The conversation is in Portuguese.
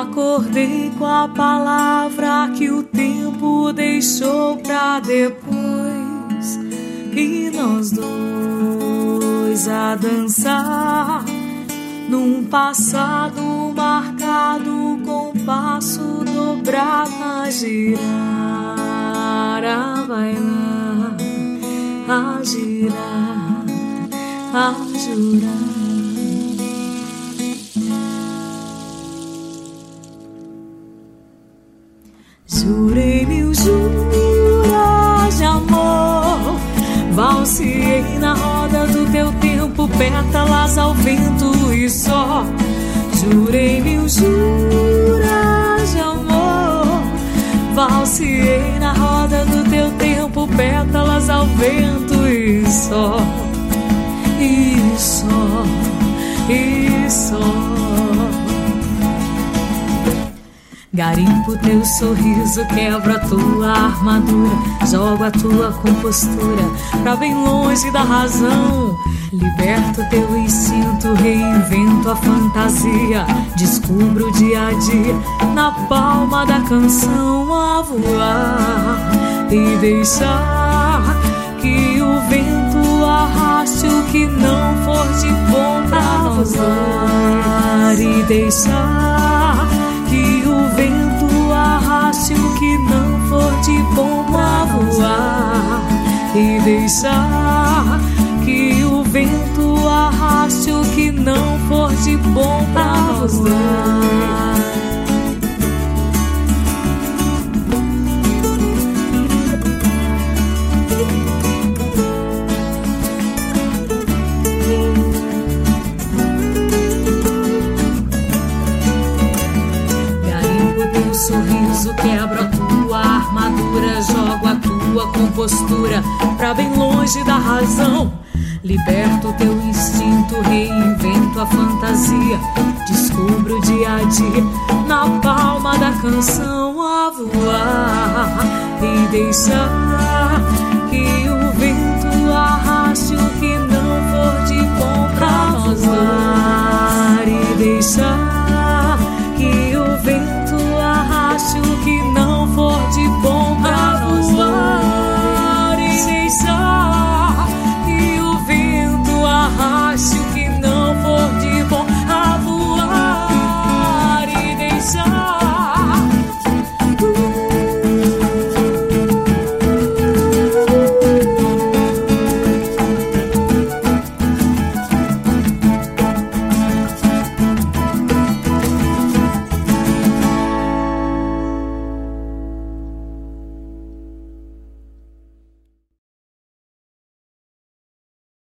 acordei com a palavra que o tempo deixou pra depois, e nós dois a dançar num passado marcado com passo dobrado, a girar, a bailar, a girar, a jurar. Jurei mil juras de amor, valsei na roda do teu tempo, pétalas ao vento e só. Jurei mil juras de amor, valsei na roda do teu tempo, pétalas ao vento e só. E só, e só. Garimpo teu sorriso, quebro a tua armadura, jogo a tua compostura pra bem longe da razão. Liberto teu instinto, reinvento a fantasia, descubro o dia a dia na palma da canção, a voar e deixar que o vento arraste o que não for de bom pra nós dois, e deixar que o vento arraste o que não for de bom pra voar, e deixar que o vento arraste o que não for de bom pra nós dois. Sorriso, quebro a tua armadura, jogo a tua compostura pra bem longe da razão. Liberto teu instinto, reinvento a fantasia, descubro o dia a dia na palma da canção, a voar e deixar que o vento arraste o que não for de bom pra nós dois.